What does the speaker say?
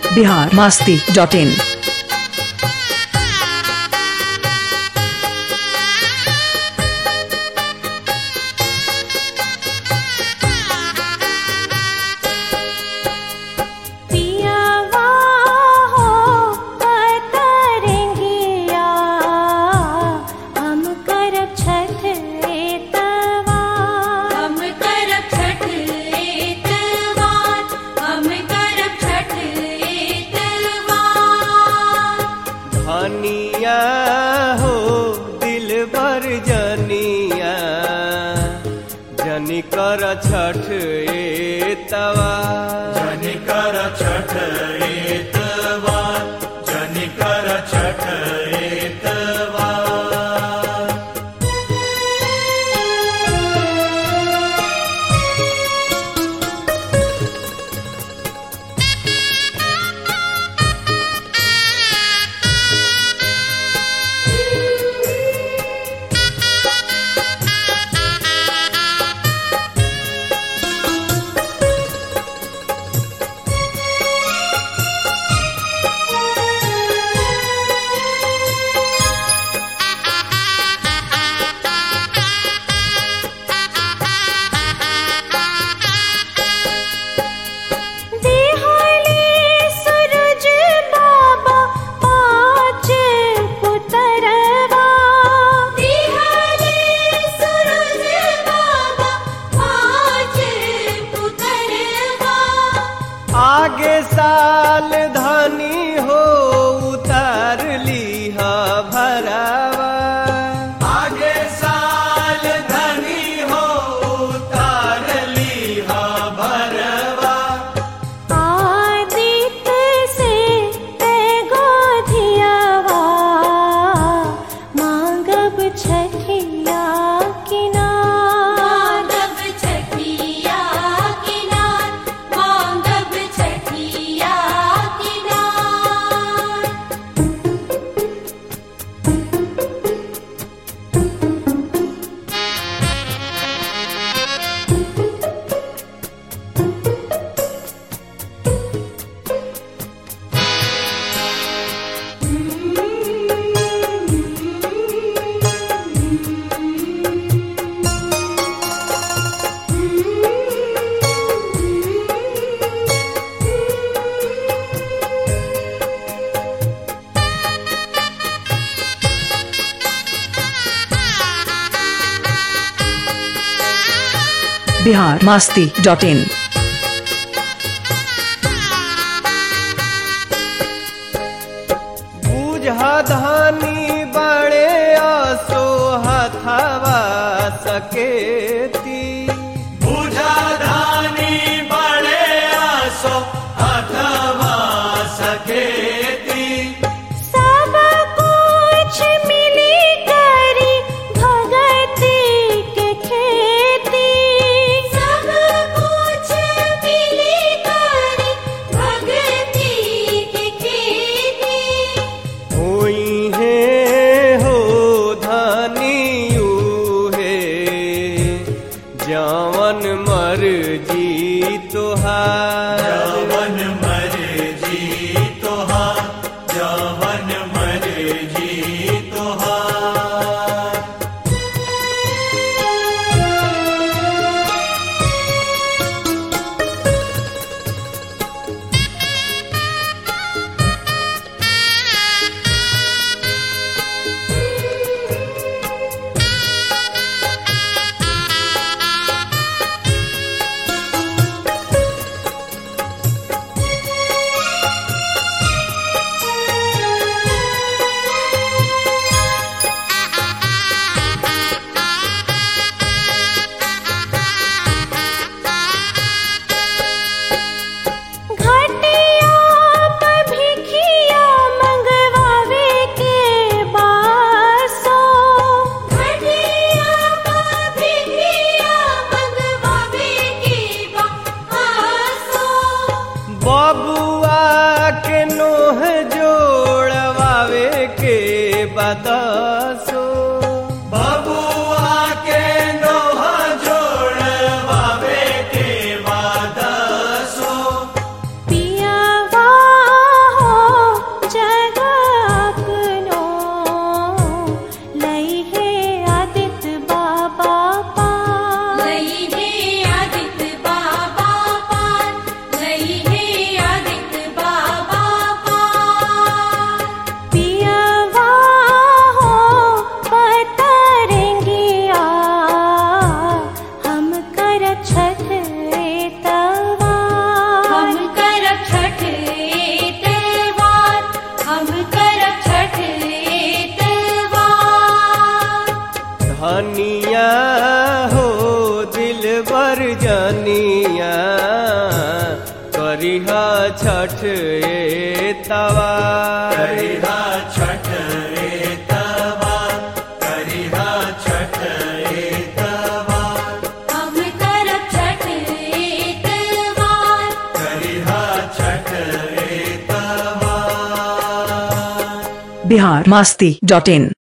biharmasti.in। जनिया हो दिल भर जनिया जनी कर छठ एतवा जनी कर छठ एतवा जनी कर छठ एतवा। आगे साल धनी हो उतार लीहा भरावा आगे साल धनी हो उतार लीहा भरवा। आदित से तेगो धियावा मांगब छठिया किनार मांगब छठिया किनार मांगब छठिया किनार। biharmasti.in। बुझा धानी बड़े आसो हथवा सकेती बुझा धानी बड़े आसो हथवा सकेती। सब कुछ मिली करी भगती के खेती सब कुछ मिली करी भगती के खेती। होई है हो धानियू है जावन मर्जी तोहार जवन मर्जी तोहार जवन मर्जी तोहार। घटिया पे भिखिया मंगवावे के बासो घटिया पे भिखिया मंगवावे के बासो। बबुआ के नोह जोड़वावे के बदसो बबुआ के नोह जोड़वावे के बादसो। पियावा करिहा छठ एतवार करिहा छठ एतवार करिहा छठ एतवार हम करब छठ एतवार करिहा छठ एतवार biharmasti.in